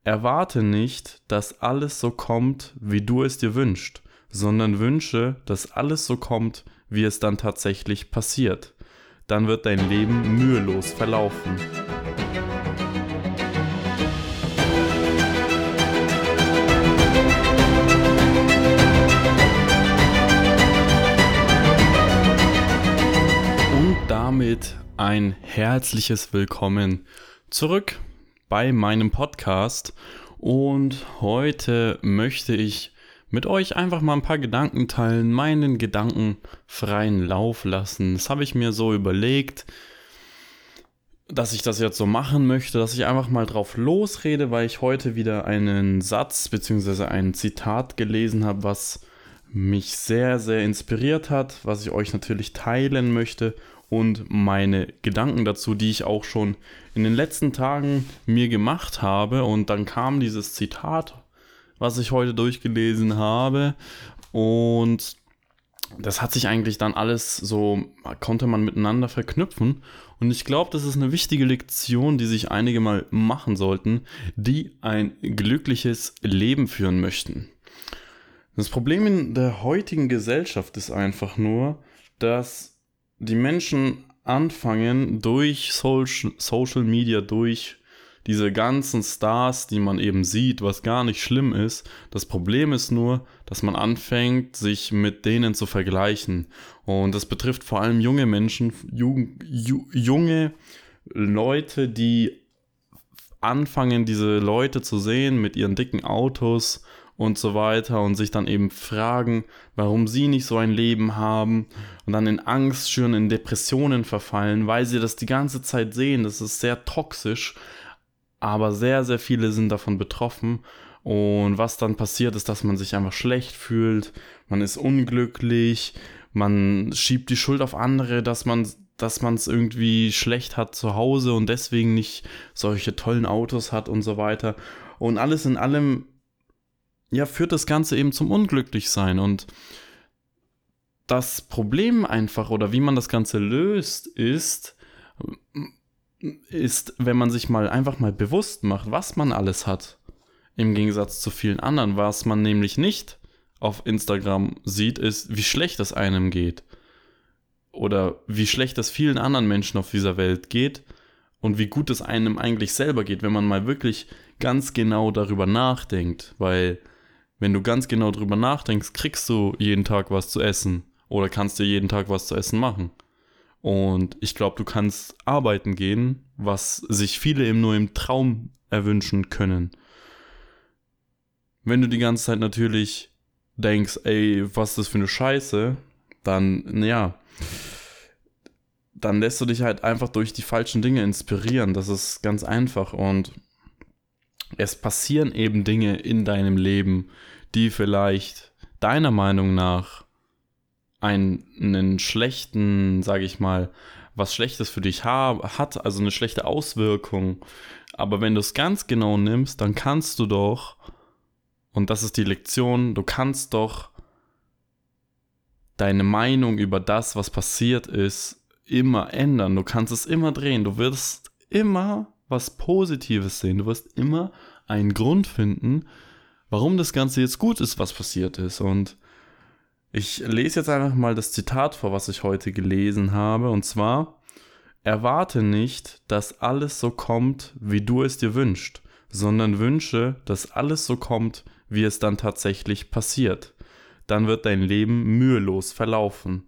Erwarte nicht, dass alles so kommt, wie du es dir wünschst, sondern wünsche, dass alles so kommt, wie es dann tatsächlich passiert. Dann wird dein Leben mühelos verlaufen. Und damit ein herzliches Willkommen zurück bei meinem Podcast. Und heute möchte ich mit euch einfach mal ein paar Gedanken teilen, meinen Gedanken freien Lauf lassen. Das habe ich mir so überlegt, dass ich das jetzt so machen möchte, dass ich einfach mal drauf losrede, weil ich heute wieder einen Satz bzw. ein Zitat gelesen habe, was mich sehr, sehr inspiriert hat, was ich euch natürlich teilen möchte und meine Gedanken dazu, die ich auch schon in den letzten Tagen mir gemacht habe. Und dann kam dieses Zitat, was ich heute durchgelesen habe, und das hat sich eigentlich dann alles so, konnte man miteinander verknüpfen. Und ich glaube, das ist eine wichtige Lektion, die sich einige mal machen sollten, die ein glückliches Leben führen möchten. Das Problem in der heutigen Gesellschaft ist einfach nur, dass die Menschen anfangen, durch Social Media, durch diese ganzen Stars, die man eben sieht, was gar nicht schlimm ist. Das Problem ist nur, dass man anfängt, sich mit denen zu vergleichen. Und das betrifft vor allem junge Menschen, junge Leute, die anfangen, diese Leute zu sehen mit ihren dicken Autos und so weiter und sich dann eben fragen, warum sie nicht so ein Leben haben und dann in Angst schüren, in Depressionen verfallen, weil sie das die ganze Zeit sehen. Das ist sehr toxisch, aber sehr, sehr viele sind davon betroffen. Und was dann passiert, ist, dass man sich einfach schlecht fühlt, man ist unglücklich, man schiebt die Schuld auf andere, dass man es irgendwie schlecht hat zu Hause und deswegen nicht solche tollen Autos hat und so weiter. Und alles in allem, ja, führt das Ganze eben zum Unglücklichsein. Und das Problem einfach, oder wie man das Ganze löst, ist, wenn man sich einfach mal bewusst macht, was man alles hat, im Gegensatz zu vielen anderen. Was man nämlich nicht auf Instagram sieht, ist, wie schlecht es einem geht. Oder wie schlecht es vielen anderen Menschen auf dieser Welt geht und wie gut es einem eigentlich selber geht, wenn man mal wirklich ganz genau darüber nachdenkt. Weil wenn du ganz genau darüber nachdenkst, kriegst du jeden Tag was zu essen oder kannst dir jeden Tag was zu essen machen. Und ich glaube, du kannst arbeiten gehen, was sich viele eben nur im Traum erwünschen können. Wenn du die ganze Zeit natürlich denkst, ey, was ist das für eine Scheiße, dann, ja, dann lässt du dich halt einfach durch die falschen Dinge inspirieren. Das ist ganz einfach und es passieren eben Dinge in deinem Leben, die vielleicht deiner Meinung nach einen schlechten, sage ich mal, was Schlechtes für dich hat, also eine schlechte Auswirkung. Aber wenn du es ganz genau nimmst, dann kannst du doch, und das ist die Lektion, du kannst doch deine Meinung über das, was passiert ist, immer ändern. Du kannst es immer drehen. Du wirst immer was Positives sehen. Du wirst immer einen Grund finden, warum das Ganze jetzt gut ist, was passiert ist. Und ich lese jetzt einfach mal das Zitat vor, was ich heute gelesen habe. Und zwar: Erwarte nicht, dass alles so kommt, wie du es dir wünschst, sondern wünsche, dass alles so kommt, wie es dann tatsächlich passiert. Dann wird dein Leben mühelos verlaufen.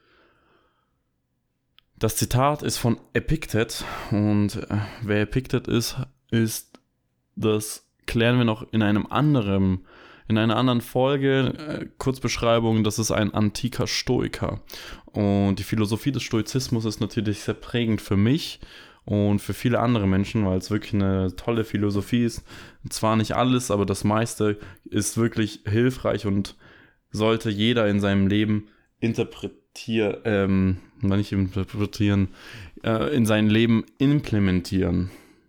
Das Zitat ist von Epiktet und wer Epiktet ist, das klären wir noch in einer anderen Folge. Kurzbeschreibung, das ist ein antiker Stoiker. Und die Philosophie des Stoizismus ist natürlich sehr prägend für mich und für viele andere Menschen, weil es wirklich eine tolle Philosophie ist. Zwar nicht alles, aber das meiste ist wirklich hilfreich und sollte jeder in seinem Leben in sein Leben implementieren.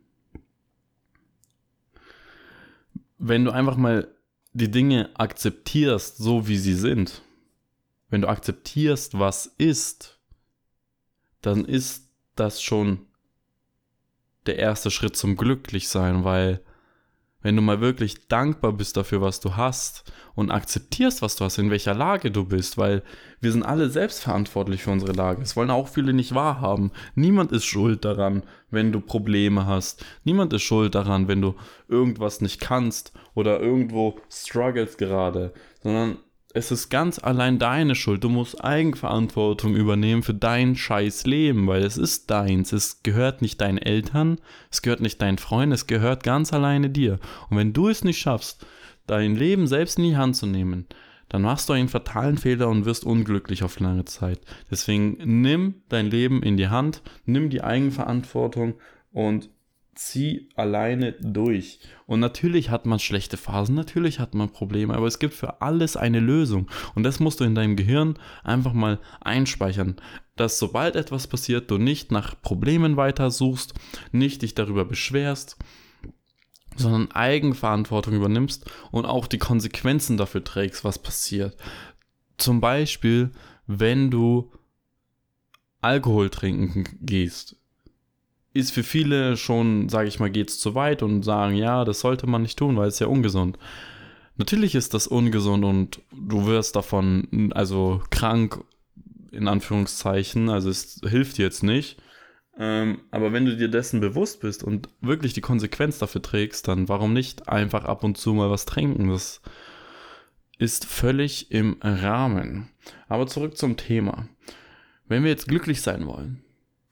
Wenn du einfach mal die Dinge akzeptierst, so wie sie sind, wenn du akzeptierst, was ist, dann ist das schon der erste Schritt zum Glücklichsein, weil wenn du mal wirklich dankbar bist dafür, was du hast und akzeptierst, was du hast, in welcher Lage du bist, weil wir sind alle selbstverantwortlich für unsere Lage. Das wollen auch viele nicht wahrhaben. Niemand ist schuld daran, wenn du Probleme hast. Niemand ist schuld daran, wenn du irgendwas nicht kannst oder irgendwo struggles gerade, sondern es ist ganz allein deine Schuld. Du musst Eigenverantwortung übernehmen für dein scheiß Leben, weil es ist deins. Es gehört nicht deinen Eltern, es gehört nicht deinen Freunden, es gehört ganz alleine dir. Und wenn du es nicht schaffst, dein Leben selbst in die Hand zu nehmen, dann machst du einen fatalen Fehler und wirst unglücklich auf lange Zeit. Deswegen nimm dein Leben in die Hand, nimm die Eigenverantwortung und zieh alleine durch. Und natürlich hat man schlechte Phasen, natürlich hat man Probleme, aber es gibt für alles eine Lösung. Und das musst du in deinem Gehirn einfach mal einspeichern, dass sobald etwas passiert, du nicht nach Problemen weitersuchst, nicht dich darüber beschwerst, sondern Eigenverantwortung übernimmst und auch die Konsequenzen dafür trägst, was passiert. Zum Beispiel, wenn du Alkohol trinken gehst, ist für viele schon, sage ich mal, geht's zu weit und sagen, ja, das sollte man nicht tun, weil es ja ungesund. Natürlich ist das ungesund und du wirst davon, also krank, in Anführungszeichen, also es hilft dir jetzt nicht. Aber wenn du dir dessen bewusst bist und wirklich die Konsequenz dafür trägst, dann warum nicht einfach ab und zu mal was trinken? Das ist völlig im Rahmen. Aber zurück zum Thema. Wenn wir jetzt glücklich sein wollen,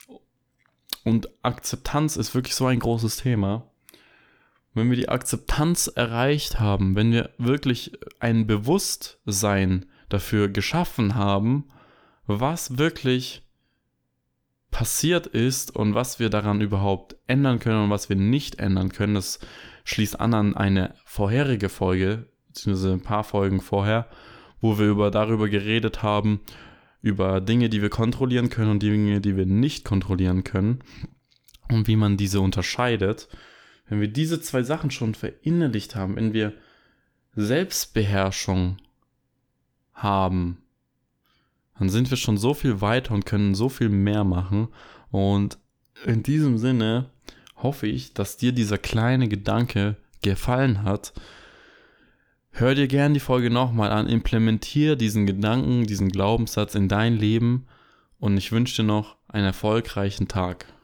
und Akzeptanz ist wirklich so ein großes Thema. Wenn wir die Akzeptanz erreicht haben, wenn wir wirklich ein Bewusstsein dafür geschaffen haben, was wirklich passiert ist und was wir daran überhaupt ändern können und was wir nicht ändern können, das schließt an eine vorherige Folge, beziehungsweise ein paar Folgen vorher, wo wir darüber geredet haben, über Dinge, die wir kontrollieren können und Dinge, die wir nicht kontrollieren können und wie man diese unterscheidet. Wenn wir diese zwei Sachen schon verinnerlicht haben, wenn wir Selbstbeherrschung haben, dann sind wir schon so viel weiter und können so viel mehr machen. Und in diesem Sinne hoffe ich, dass dir dieser kleine Gedanke gefallen hat. Hör dir gerne die Folge nochmal an, implementier diesen Gedanken, diesen Glaubenssatz in dein Leben und ich wünsche dir noch einen erfolgreichen Tag.